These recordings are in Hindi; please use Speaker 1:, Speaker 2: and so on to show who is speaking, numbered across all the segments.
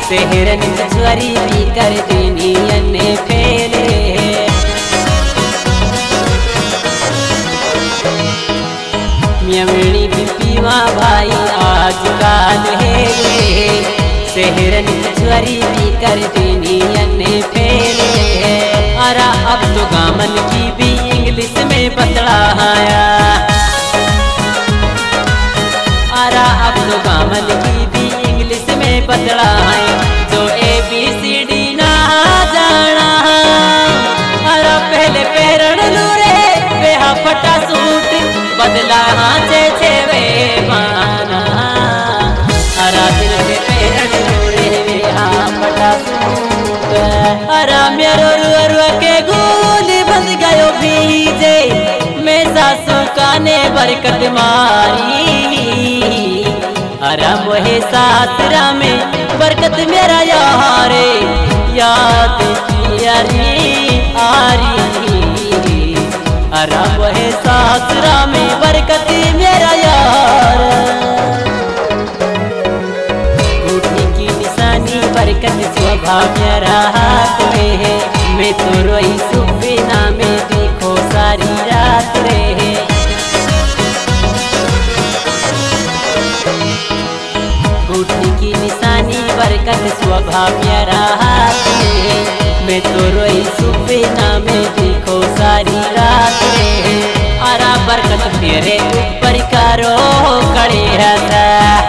Speaker 1: सेहरन छुआरी भी कर देनी अन्ने फेले मियामणी भी पीवा भाई आजकल है सेहरन छुआरी भी कर देनी अन्ने फेले अरा अब तो गामन की भी इंग्लिश में बतलाया अरा अब तो गामन की भी इंग्लिश में बतलाए जो ABCD ना जाना अरा पहले पैरण लूरे बेहा फटा सूट बदला छे वे माना अरा दिल के पैरण लूरे बेहा फटा सूट अरा मेरो रुआ के गोली बंद गयो भीजे मैं सासू काने बरकत मारी अरा मोहे सासरा में बरकत मेरा यारे याद यारी आरी अरा मोहे सासरा में बरकत मेरा यार उठने की निशानी बरकत स्वभाव मेरा हाथ में है मैं तो रोई सुबह में देखो सारी रात रहे उठने की निशानी बरकत स्वभाव मेरा हाथ में मैं तो रोई सुबह में देखो सारी रात रे अरा बरकत मेरे ऊपर करो खड़े रहता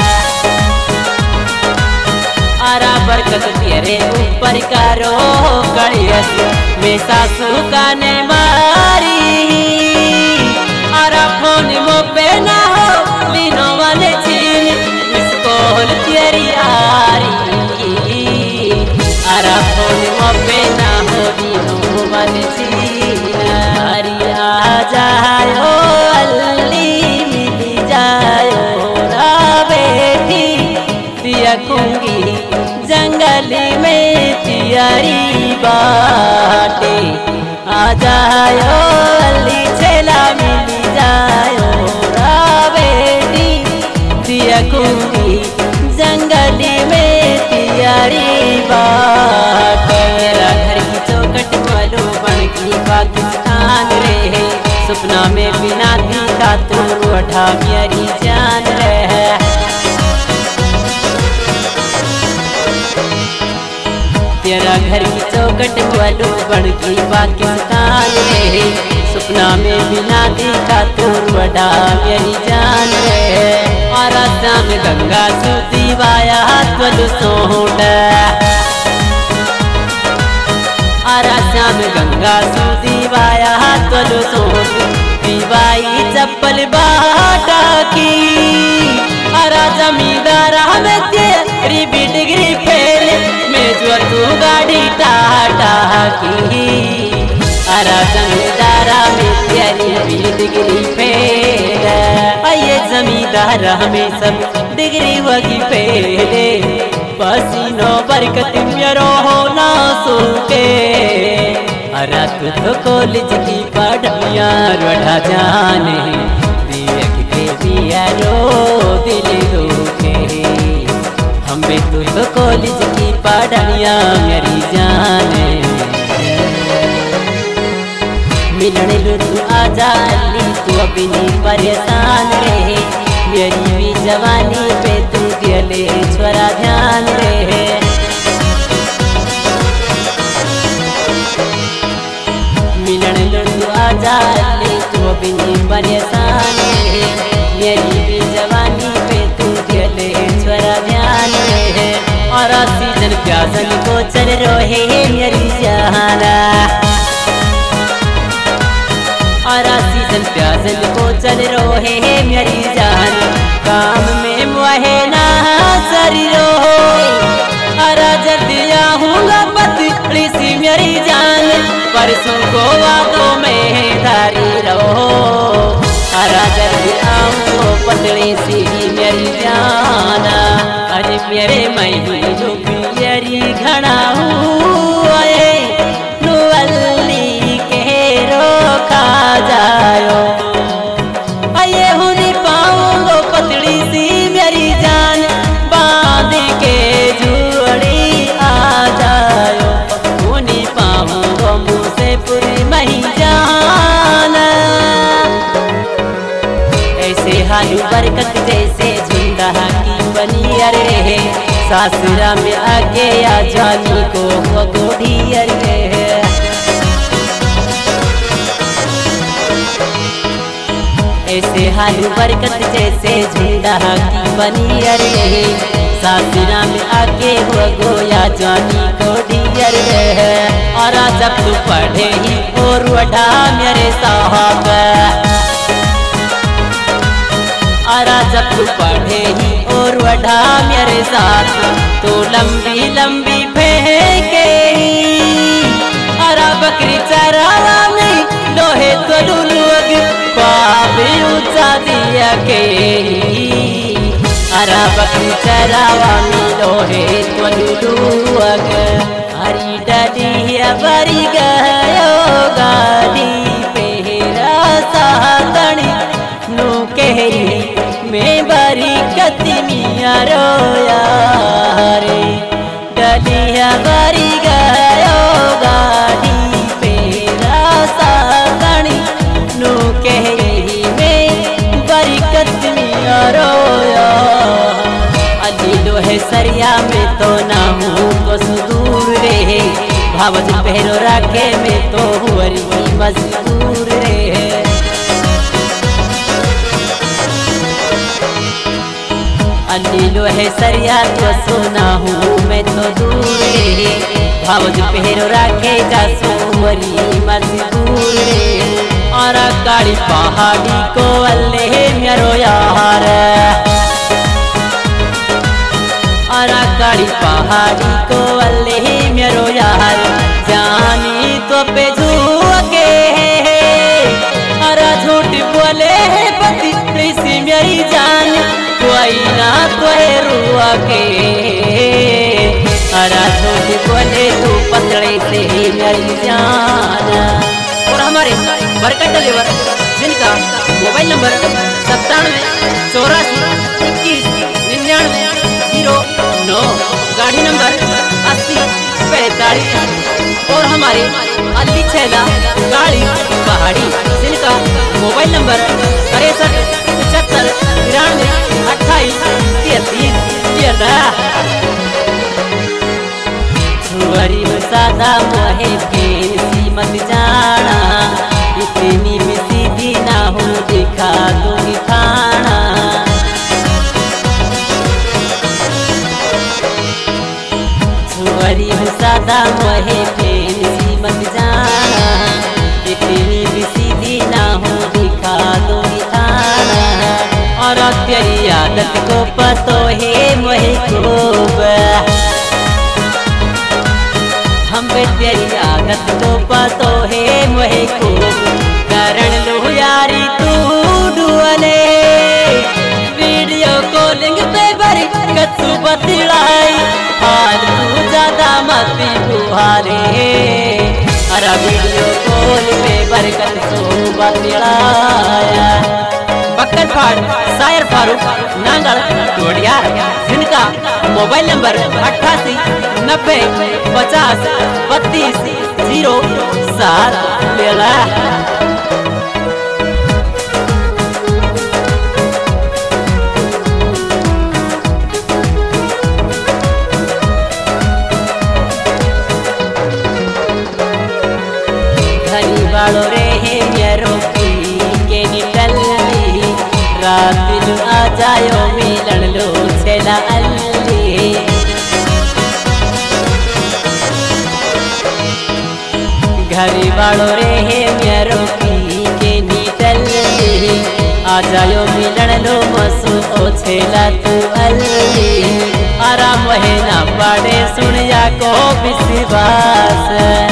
Speaker 1: अरा बरकत तेरे ऊपर करो खड़े रहता मैं सासू का ने मारी अरा फोन मो पे ना हो लीनो वाले छीन बोल तेरी यारी अरा फोन मपे ना हो दीनो मन सीनारी आ जायो अल्ली मिल जायो रा बेटी दिया कुंगी जंगल में तियारी बाटे आ जायो अल्ली छेला मिल जायो रा बेटी दिया कुंगी जंगल में तियारी बात मेरा घर की चौकट वालो बन की पाकिस्तान रहे सपना में बिना दिखा तू उठा मेरी जान रहे तेरा घर की चौकट वालो बन की पाकिस्तान रहे सपना में बिना दिखा तू उठा मेरी जान रहे और शाम गंगा सूती वाया त्वल सोड और शाम गंगा सूती वाया त्वल सोड दीवाई चप्पल बाटा की और जमींदार हमें तेरी भी डिग्री फेल मैं जो तू गाड़ी टाटा की अरा जमींदारा में तेरी भी डिग्री फेल ये जमींदार हमें सब डिग्री वगी पहले पसीनो बरकत मेरो हो ना सूखे अरा तू तो कॉलेज की पढ़िया रोढ़ा जाने दिया रो दिल दुखे हमें तू तो कॉलेज की पढ़िया मेरी जाने मिलने लुटू आजा अली तू अपनी परेशान रहे मेरी भी जवानी पे तू दिले छोरा ध्यान रहे मिलने लुटू आजा अली तू अपनी परेशान रहे मेरी भी जवानी पे तू दिले छोरा ध्यान रहे और सीजन प्यासन को चल रहे मेरी जाना और सीजन प्यासल को चल रहे हैं मेरी जान काम में मुहे ना सरी रो और जल्दी आऊँगा पतली सी मेरी जान परसों को वादों में धारी रहो और जल्दी आऊँगा पतली सी मेरी जान अरे मेरे मही जो पियरी घड़ा हुए नुअल्ली के रोका जायो आये हुनी पाऊंगो पतली सी मेरी जान बांध के जुड़ी हालू बरकत जैसे झुंडा की बनी अरे सासुरा में आगे आ जानी को गोढ़ी अरे ऐसे हालू बरकत जैसे झुंडा की बनी अरे सासुरा में आगे हो गोया जानी को डियर रे और जब तू पढ़े ही और वढ़ा मेरे साहब और जब तू पढ़े ही और वढ़ा मेरे साथ तो लंबी लंबी फेंके और बकरी चरावा में लोहे तो लोग पापी ऊंचा दिया के अरा बकरी चरावा में लोहे तो लुलुअग हरी डलिया बरी गयो गाड़ी पेरा सातनी नो कहरी में बरी कतमिया रोया रे डलिया बरी गयो गाड़ी पेरा सातनी नो कहरी में बरी कतमिया रोया है सरिया में तो ना हूँ तो सुदूर रे भावज पहरो राखे में तो हुरी मजदूर रे अलीलो है सरिया तो सोना हूँ मैं तो दूर रे भावज पहरो राखे जा सोवरी मजदूर रे और काली पहाड़ी को अल्ले मेरो यार और काली पहाड़ी को अल्ले मेरो यार जानी तो पे झूके और झूठ बोले पति प्रीसी मेरी जान कोई ना तो रुआ के और झूठ बोले तू पतड़े से मेरी जान। और हमारे बरकत डिलीवर जिनका मोबाइल नंबर 97 84 21 99 गाड़ी नंबर 80 45 और हमारे अली छैला गाड़ी पहाड़ी जिनका मोबाइल नंबर 63 75 93 28 33 छुअरी सादा मोहे फेंसी मत जाना इतनी भी सीधी ना हो दिखा दूंगी खाना छुअरी सादा मोहे फेंसी मत जाना इतनी भी सीधी ना हो दिखा दूंगी खाना और तेरी आदत को पतो है मोहे खूब हम तेरी आदत को पतो है मोहे खूब करण लो यारी तू डुअले वीडियो कॉलिंग पे बरी कछु बतलाई हाल तू ज्यादा मत बुहारे अरे वीडियो कॉल पे बरकत सो बतलाया बक्कर फाड़ शायर फारूक नांगल टोडियार जिनका मोबाइल नंबर 88 90 50 32 07 लेला घरी वालो रे मेरो की के निकली रात लो आ जायो मिलन लो छेला अल्ली घरी वालो रे मेरो की के निकली आ जायो मिलन लो मसू ओ छेला तू अल्ली आराम है ना पड़े सुनिया को विश्वास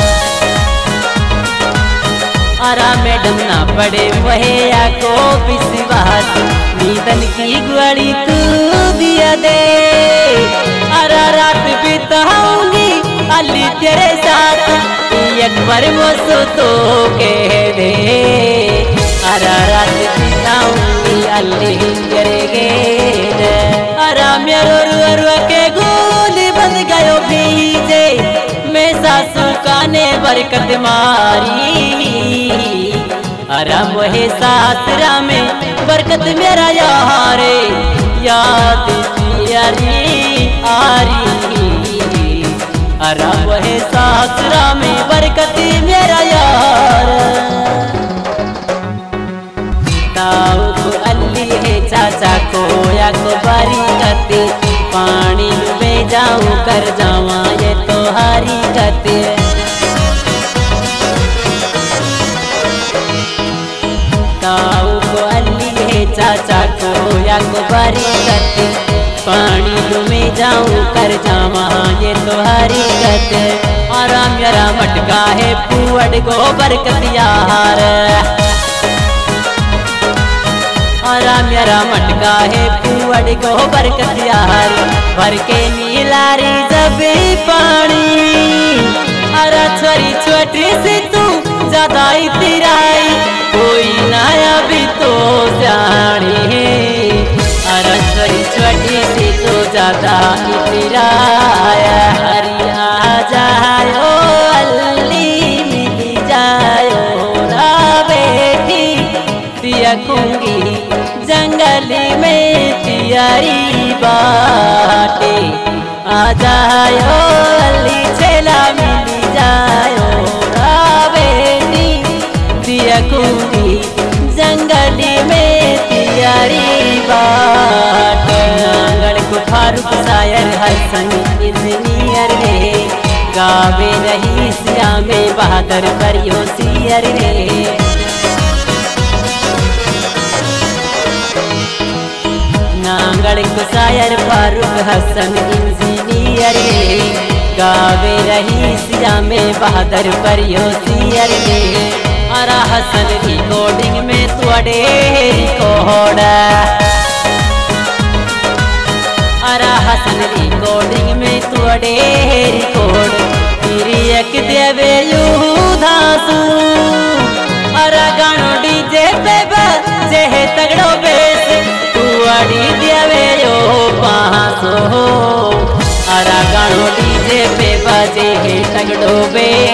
Speaker 1: आरा मैडम ना पड़े वहे को विश्वास नीतन की गुआड़ी तू दिया दे आरा रात बिताऊंगी अली तेरे साथ एक बार मसो तो कह दे आरा रात बिताऊंगी अली तेरे गेद आरा मेरो रुआ के गोली बंद गयो भीजे मैं सासू काने बरकत मारी अरा मोहे सासरा में बरकत मेरा यारे याद यारी आरी अरा मोहे सासरा में बरकत मेरा यार ताऊ को अल्ली है चाचा को या को बरकत पानी में जाऊं कर जावा ये तो हारी गते ताऊ को अल्ली है चाचा को या को बरकत पानी में जाऊं कर जावा ये तो हारी गते आराम मेरा मटका है पुअड़ को बरकत यार आराम मेरा मटका है पुअड़ को बरकत यार भर के नीलारी जब पानी अरा छोरी छोटी से तू ज्यादा इतराई कोई नया भी तो जाने अरा छोरी छोटी से तो ज्यादा इतराया हरिया जायो अल्ली मिल जायो रा बेटी तिया कुंगी जंगल में तियारी बाटे आ जायो अली छेला मिल जायो रावेनी दिया कुंगी जंगल में तियारी बाटे आंगन को फारूक शायर हसन इंजीनियर रे गावे रही सिया में बहादुर परियो सियर रे नांगड़ को शायर फारूक हसन इंजीनियर गावे रही सिया में बहादुर परियो सियर अरा हसन रिकॉर्डिंग में तुअडे रिकॉर्ड अरा हसन रिकॉर्डिंग में तुअडे रिकॉर्ड तेरी एक देवे युधासु अरा गानो डीजे पे बजे है तगड़ो बेस तुअडी देवे यो पासो अरा गानो डीजे पे बजे है तगड़ो बेस